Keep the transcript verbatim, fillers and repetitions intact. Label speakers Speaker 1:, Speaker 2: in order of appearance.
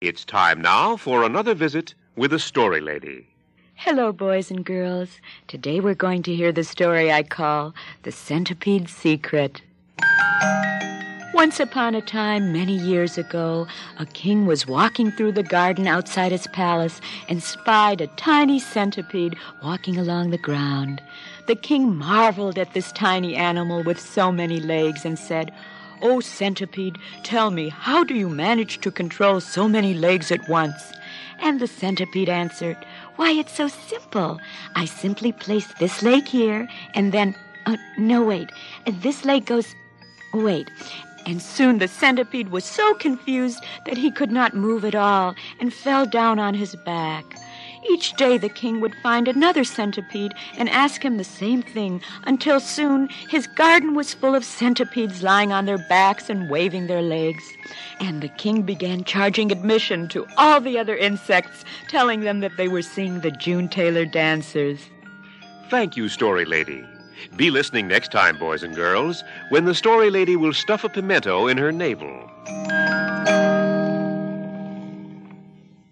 Speaker 1: It's time now for another visit with the Story Lady.
Speaker 2: Hello, boys and girls. Today we're going to hear the story I call The Centipede's Secret. Once upon a time, many years ago, a king was walking through the garden outside his palace and spied a tiny centipede walking along the ground. The king marveled at this tiny animal with so many legs and said, "Oh, centipede, tell me, how do you manage to control so many legs at once?" And the centipede answered, "Why, it's so simple. I simply place this leg here, and then... Uh, no, wait. This leg goes... Wait." And soon the centipede was so confused that he could not move at all and fell down on his back. Each day the king would find another centipede and ask him the same thing, until soon his garden was full of centipedes lying on their backs and waving their legs. And the king began charging admission to all the other insects, telling them that they were seeing the June Taylor dancers.
Speaker 1: Thank you, Story Lady. Be listening next time, boys and girls, when the Story Lady will stuff a pimento in her navel.